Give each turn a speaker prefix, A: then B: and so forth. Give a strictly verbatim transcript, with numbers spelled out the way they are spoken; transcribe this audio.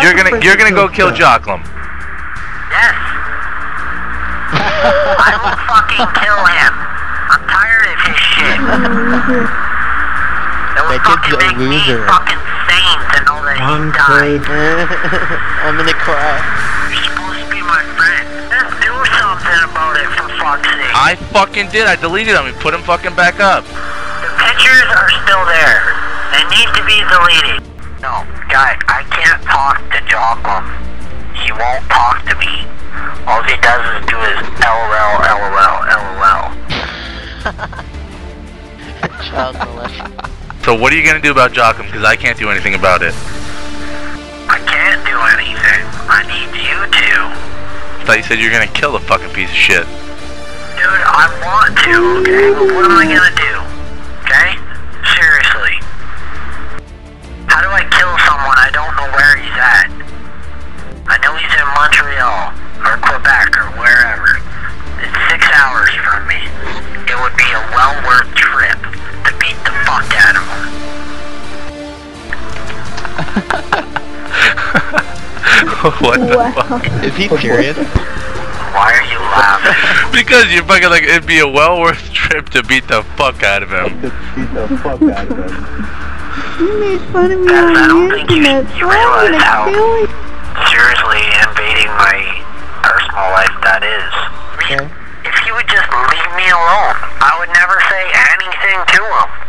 A: You're gonna you're gonna go kill Jocelyn.
B: Yes. I will fucking kill him. I'm tired of his shit. It would fucking make me fucking sane to know that he died.
C: I'm gonna cry.
B: You're supposed to be my friend. Just do something about it, for fuck's sake.
A: I fucking did. I deleted them and put them fucking back up.
B: The pictures are still there. They need to be deleted. No, guy, I can't talk to Jocelyn. He won't talk to me. All he does is do his LOL, LOL, LOL.
C: Child molestation.
A: So what are you gonna do about Jocelyn? Because I can't do anything about it.
B: I can't do anything. I need you to.
A: I thought you said you were gonna kill the fucking piece of shit.
B: Dude, I want to, okay? But what am I gonna do? Okay? Seriously. How do I kill someone I don't know where he's at? I know he's in Montreal, or Quebec, or wherever. It's six hours from me. It would be a well-worth trip to beat the fuck out of him.
A: What the
D: Wow.
A: fuck?
C: Is he serious?
B: Why are you laughing?
A: Because you're fucking like, it'd be a well worth trip to beat the fuck out of him.
E: Beat the fuck out of him.
D: You made fun of me
B: Guys, I
D: on
B: don't
D: the
B: think you,
D: internet,
B: you
D: so I'm
B: realize
D: gonna
B: how
D: kill you.
B: seriously invading my personal life that is.
C: Okay.
B: If he would just leave me alone, I would never say anything to him.